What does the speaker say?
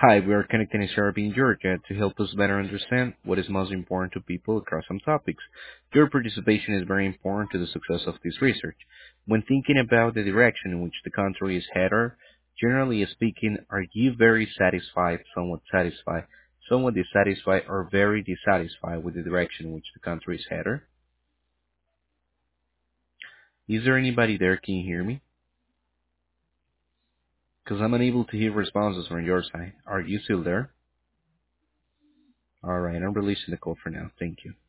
Hi, we are connecting in therapy in Georgia to help us better understand what is most important to people across some topics. Your participation is very important to the success of this research. When thinking about the direction in which the country is headed, generally speaking, are you very satisfied, somewhat dissatisfied, or very dissatisfied with the direction in which the country is headed? Is there anybody there? Can you hear me? Because I'm unable to hear responses from your side. Are you still there? All right, I'm releasing the call for now. Thank you.